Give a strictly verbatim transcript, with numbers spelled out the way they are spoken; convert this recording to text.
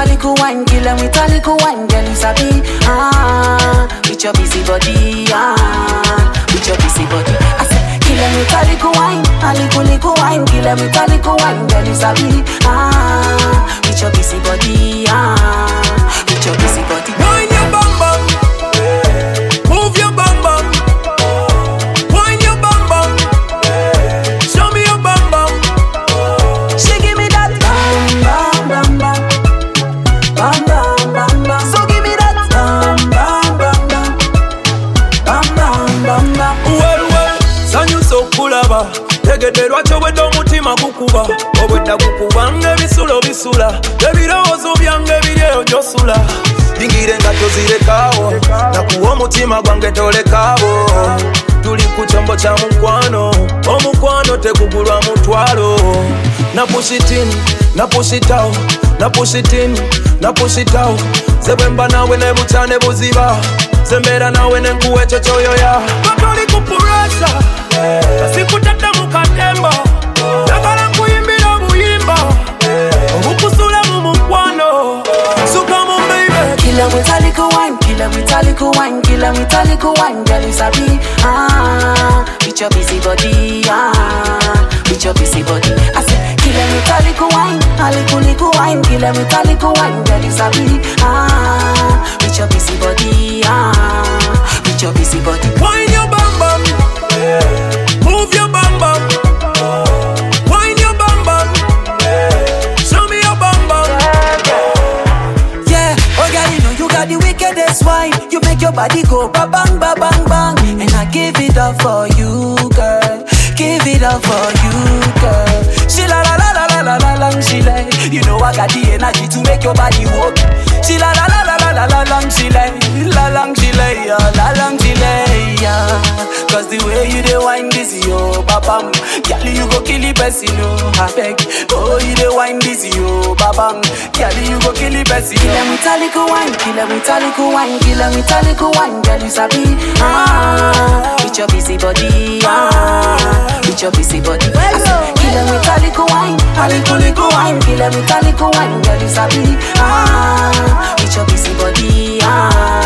a little wine, kill them with a little wine, girl, you sabi. Ah, with your busy body, ah, with your busy body. I say, kill them with a little wine, a little little wine, kill them with a little wine, girl, you sabi. Ah, with your busy body, ah, with your busy body. Wine your bum bum, move your bum bum. Wine your bum bum, show me your bum bum. She give me that bam bam bam bam, bam bam bam bam. So give me that bam bam bam bam, bam bam bam bam. Well well, sanyu so kulaba. Tegede lwaki obwedde omutima gukuba. Obwedda gukuba ng'ebisulo bisula. Ebirowoozo byange biri eyo gy'osula. Yingire nga tozirekawo, nakuwa omutima gwange tolekawo. Tuli ku kyombo kya mukwano, omukwano tegugulwa mutwalo. Na push it in, na push it out, na push it in, na push it out. Ze bwemba nawe ne bukya ne buziba, ze mbeera nawe ne nkuwa ekyo ky'oyoya. Batoli ku puresa, kasikutadde mu katemba, njagala nkuyimbira obuyimba, obukusula mu mukwano. So come on baby. Kill 'em with a little wine, kill 'em with a little wine, kill 'em with a little wine, girl, you sabi. Ah, with your busy body, ah, with your busy body. I say, kill 'em with a little wine, a little little wine, kill 'em with a little wine, girl, you sabi. Ah, with your busy body, ah, with your busy body. Wine your bum bum, move your bum bum. Wine your bum bum, show me your bum bum. Yeah, oh girl, you know you got the wickedest wine. You make your body go ba bang ba bang bang, and I give it up for you, girl. Give it up for you, girl. She la la la la la la la long she lay. You know I got the energy to make your body walk. She la la la la la la la long she lay, la long she lay, yeah, la long she lay, yeah. Cause the way you dey wine this yo, babam, girl you go kill the person, oh, I beg. Oh you dey wine this yo, babam, girl you go kill the person. Kill 'em with a little wine, kill 'em with a little wine, kill 'em with a little wine, girl you sabi. Ah, with your busy body, ah, with your busy body. I say, kill 'em with a little wine, a little little wine, kill 'em with a little wine, girl you sabi. Ah, with your busy body, ah.